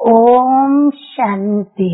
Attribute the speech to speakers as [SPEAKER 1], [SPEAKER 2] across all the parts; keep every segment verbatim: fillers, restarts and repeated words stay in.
[SPEAKER 1] ओम शांति।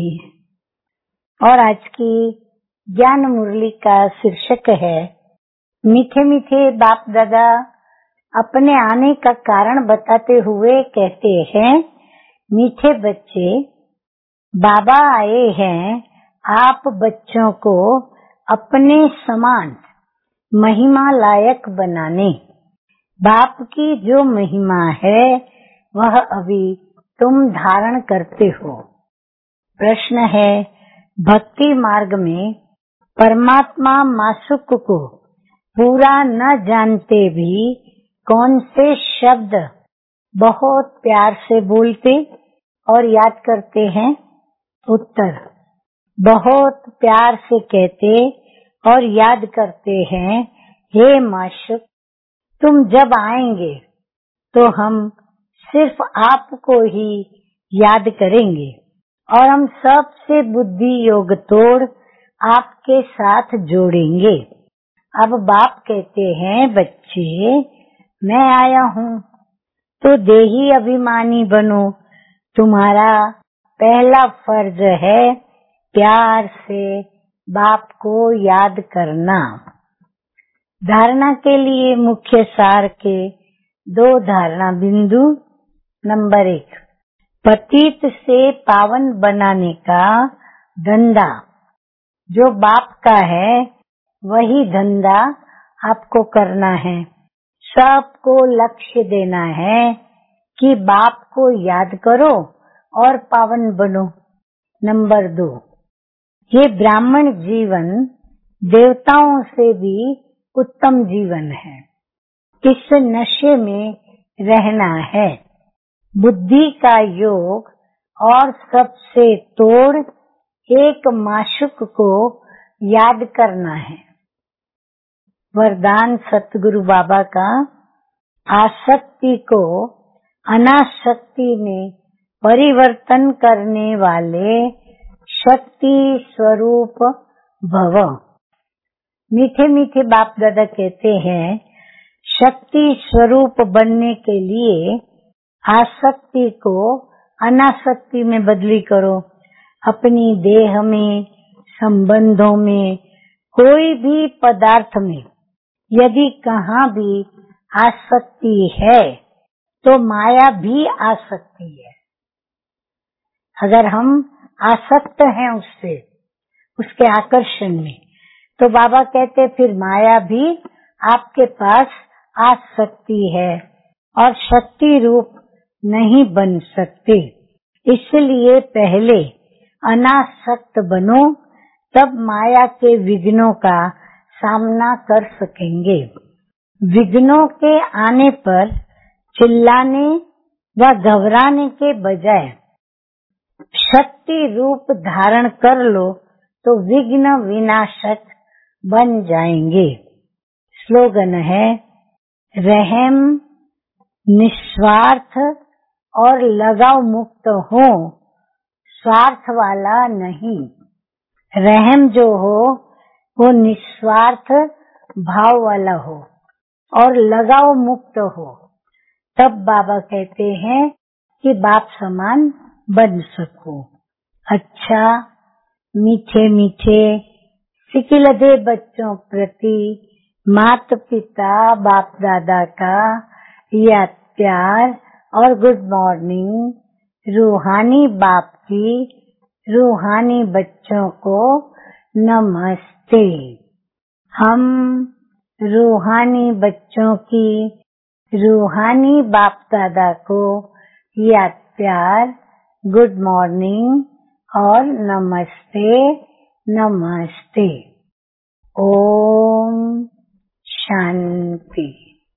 [SPEAKER 1] और आज की ज्ञान मुरली का शीर्षक है मीठे मीठे बाप दादा अपने आने का कारण बताते हुए कहते हैं, मीठे बच्चे, बाबा आए हैं आप बच्चों को अपने समान महिमा लायक बनाने। बाप की जो महिमा है वह अभी तुम धारण करते हो। प्रश्न है, भक्ति मार्ग में परमात्मा मासुक को पूरा न जानते भी कौन से शब्द बहुत प्यार से बोलते और याद करते हैं? उत्तर, बहुत प्यार से कहते और याद करते हैं, हे माशुक, तुम जब आएंगे तो हम सिर्फ आपको ही याद करेंगे और हम सबसे बुद्धि योग तोड़ आपके साथ जोड़ेंगे। अब बाप कहते हैं, बच्चे, मैं आया हूँ तो देही अभिमानी बनो। तुम्हारा पहला फर्ज है प्यार से बाप को याद करना। धारणा के लिए मुख्य सार के दो धारणा बिंदु। नंबर एक, पतित से पावन बनाने का धंधा जो बाप का है वही धंधा आपको करना है। सबको लक्ष्य देना है कि बाप को याद करो और पावन बनो। नंबर दो, ये ब्राह्मण जीवन देवताओं से भी उत्तम जीवन है। इस नशे में रहना है। बुद्धि का योग और सबसे तोड़ एक माशुक को याद करना है। वरदान सतगुरु बाबा का, आसक्ति को अनासक्ति में परिवर्तन करने वाले शक्ति स्वरूप भव। मीठे मीठे बाप दादा कहते हैं, शक्ति स्वरूप बनने के लिए आसक्ति को अनासक्ति में बदली करो। अपनी देह में, संबंधों में, कोई भी पदार्थ में यदि कहाँ भी आसक्ति है तो माया भी आसक्ति है। अगर हम आसक्त हैं उससे, उसके आकर्षण में, तो बाबा कहते फिर माया भी आपके पास आ सकती है और शक्ति रूप नहीं बन सकती। इसलिए पहले अनासक्त बनो, तब माया के विघ्नों का सामना कर सकेंगे। विघ्नों के आने पर चिल्लाने व घबराने के बजाय शक्ति रूप धारण कर लो तो विघ्न विनाशक बन जाएंगे। स्लोगन है, रहम, निस्वार्थ और लगाव मुक्त हो, स्वार्थ वाला नहीं। रहम जो हो वो निस्वार्थ भाव वाला हो और लगाव मुक्त हो। तब बाबा कहते हैं कि बाप समान बन सको। अच्छा, मीठे मीठे सिकिलधे बच्चों प्रति माता पिता बाप दादा का याद प्यार और गुड मॉर्निंग। रूहानी बाप की रूहानी बच्चों को नमस्ते। हम रूहानी बच्चों की रूहानी बाप दादा को याद प्यार, गुड मॉर्निंग और नमस्ते नमस्ते। ओम शांति।